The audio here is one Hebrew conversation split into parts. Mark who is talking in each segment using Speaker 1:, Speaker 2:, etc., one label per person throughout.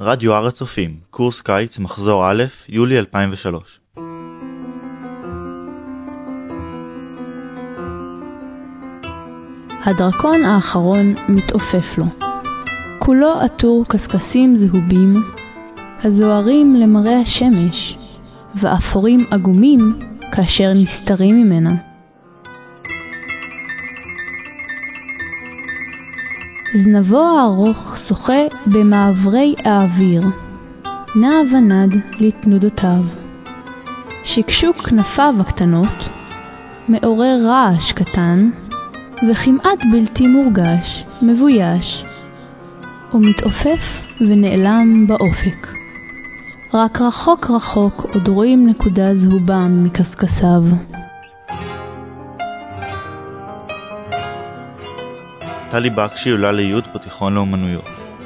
Speaker 1: רדיו הר הצופים, קורס קיץ, מחזור א', יולי 2003.
Speaker 2: הדרקון האחרון מתעופף לו. כולו עטור קסקסים זהובים, הזוהרים למראה השמש, ואפורים אגומים כאשר נסתרים ממנה. זנבו הארוך שוחה במעברי האוויר, נע ונד לתנודותיו. שקשוק כנפיו הקטנות מעורר רעש קטן, וכמעט בלתי מורגש, מבויש, ומתעופף ונעלם באופק. רק רחוק רחוק עוד רואים נקודה זהובה מקסקסיו.
Speaker 1: טלי בקשי עולה ליוד בתיכון לאומנויות.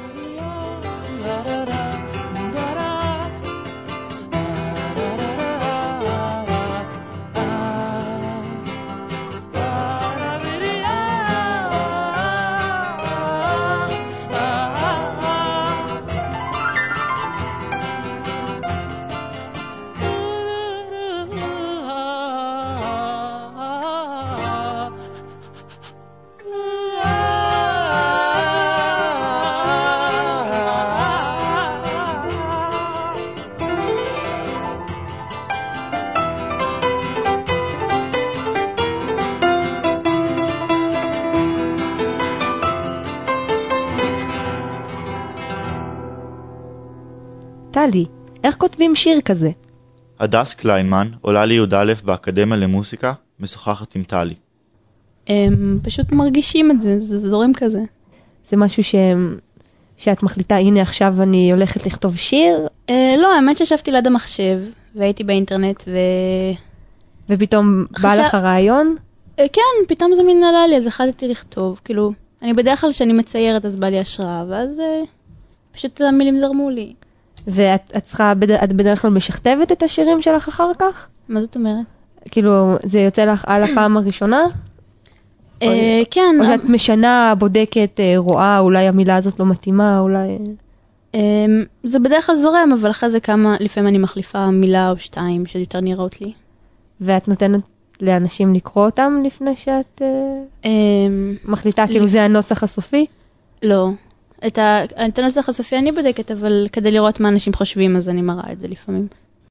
Speaker 3: טלי, איך כותבים שיר כזה?
Speaker 1: הדס קליינמן עולה ליוד א' באקדמיה למוסיקה, משוחחת עם טלי.
Speaker 2: פשוט מרגישים את זה, זה זורם כזה.
Speaker 3: זה משהו שאת מחליטה, הנה עכשיו אני הולכת לכתוב שיר?
Speaker 2: לא, האמת ששבתי ליד המחשב, והייתי באינטרנט
Speaker 3: ופתאום בא לך רעיון?
Speaker 2: כן, פתאום זה מין עלה לי, אז החלטתי לכתוב. כאילו, אני בדרך כלל שאני מציירת, אז בא לי השראה, ואז פשוט המילים זרמו לי.
Speaker 3: את בדרך כלל משכתבת את השירים שלך אחר כך?
Speaker 2: מה זאת אומרת?
Speaker 3: כאילו, זה יוצא לך על הפעם הראשונה?
Speaker 2: כן.
Speaker 3: או שאת משנה, בודקת, רואה, אולי המילה הזאת לא מתאימה, אולי...
Speaker 2: זה בדרך כלל זורם, אבל אחרי זה לפעמים אני מחליפה מילה או שתיים שיותר נראות לי.
Speaker 3: ואת נותנת לאנשים לקרוא אותם לפני שאת מחליטה, כאילו זה הנוסח הסופי?
Speaker 2: לא. את הנוסח הסופי אני בודקת, אבל כדי לראות מה אנשים חושבים, אז אני מראה את זה לפעמים.